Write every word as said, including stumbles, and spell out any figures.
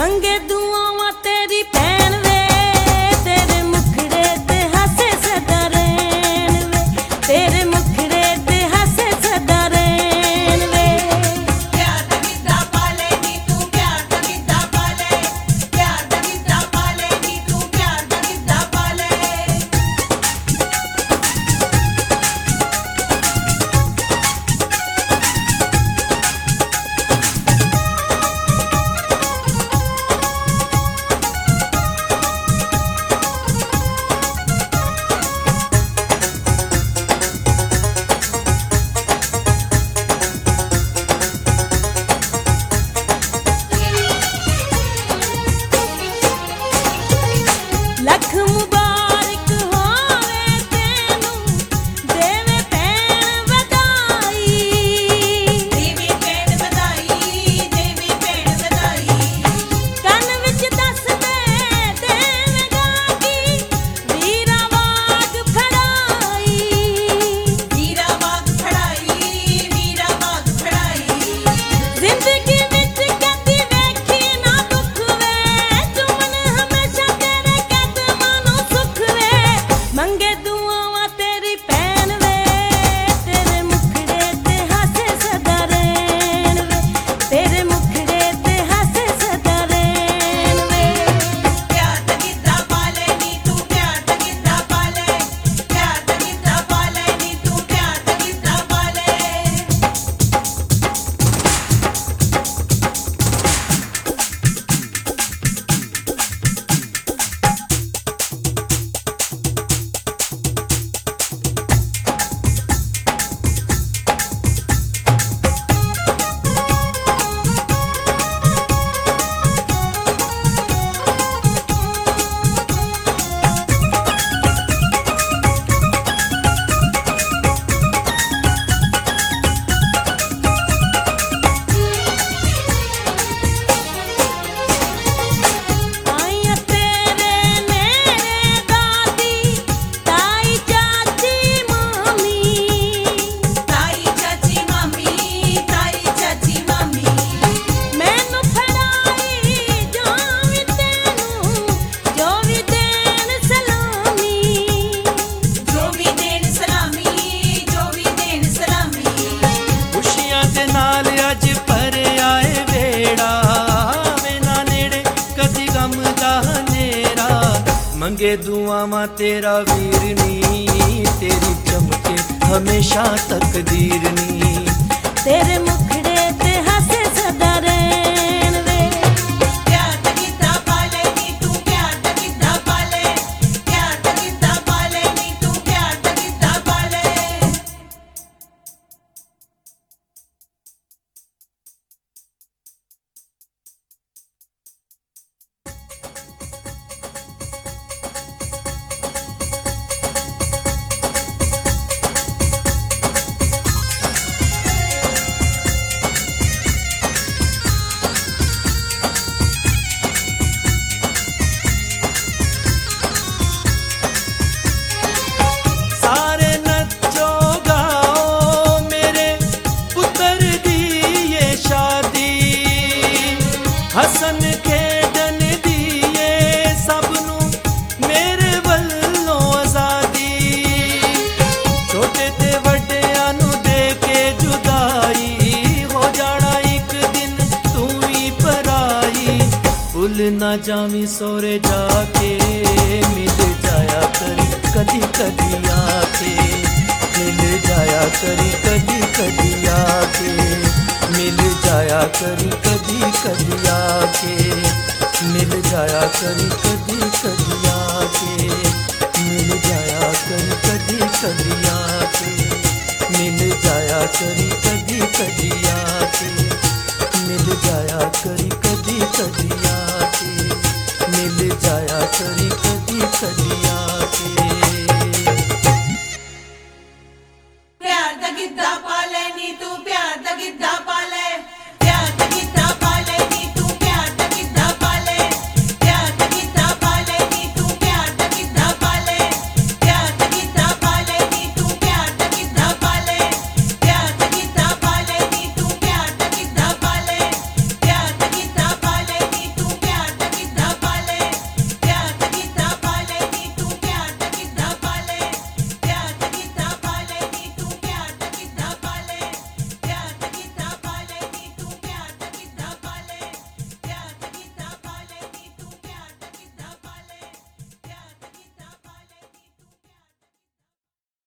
मंगे दुआवां तेरी भैन वे, तेरे मुखड़े ते हसे सदा रैन वे, तेरे मुखड़े ते हसे सदा रैन वे। प्यार दा गिद्धा पाले नी तू, प्यार दा गिद्धा पाले, प्यार दा गिद्धा पाले नी तू, प्यार दा गिद्धा पाले। लख मुबारक होवे तेनू, देवे भैन बधाई, देवी भैन बधाई, देवी भैन बधाई। कन विच दस दे देवेगा की, वीरा वाग फड़ाई, वीरा वाग फड़ाई, वीरा वाग फड़ाई। जिंदगी विच कदी वेखी ना दुख वे, चुमन हमेशा तेरे कदमां नूं सुख वे। मंगे दुआवां तेरी भैन वे, तेरे मुखड़े ते हसे सदा रैन वे, तेरे मुखड़े ते हसे सदा रैन वे। प्यार दा गिद्धा पाले नी तू, प्यार दा गिद्धा पाले, प्यार दा गिद्धा पाले नी तू, प्यार दा गिद्धा पाले। आइयां तेरे मेरे दादी, ताई चाची मामी, ताई चाची मामी, ताई चाची मामी। मैनू फड़ाई जावी तेनू, जो भी देन सलामी, जो भी देन सलामी, जो भी देन सलामी। खुशियां दे नाल अज भरिया ए वेड़ा, आवे ना नेड़े कदी गम दा हनेरा। मंगे दुआवां तेरा वीर नी, तेरी चमके हमेशा तकदीर नी। तेरे मुखड़े ते हसे सदा रैन वे। प्यार दा गिद्धा पाले नी तू, प्यार दा गिद्धा पाले, प्यार दा गिद्धा पाले नी तू, प्यार दा गिद्धा पाले। सारे नचो गाओ मेरे पुत्र दी ये शादी, हसन खेडन दी ये सब नू मेरे वल्लों आजादी। छोटे ते वड्डियां नू दे के जुदाई, हो जाना एक दिन तू ही पराई। भुल ना जावी सोरे जाके, मिल जाया करी कदी कदी आके, मिल जाया करी कदी कदी आके, मिल जाया करी कदी कदी आके, मिल जाया करी कदी कदी आके, मिल जाया करी कदी कदी आके, मिल जाया करी कदी कदी आके, मिल जाया करी कदी कदी आके, मिल जाया करी कदी कदी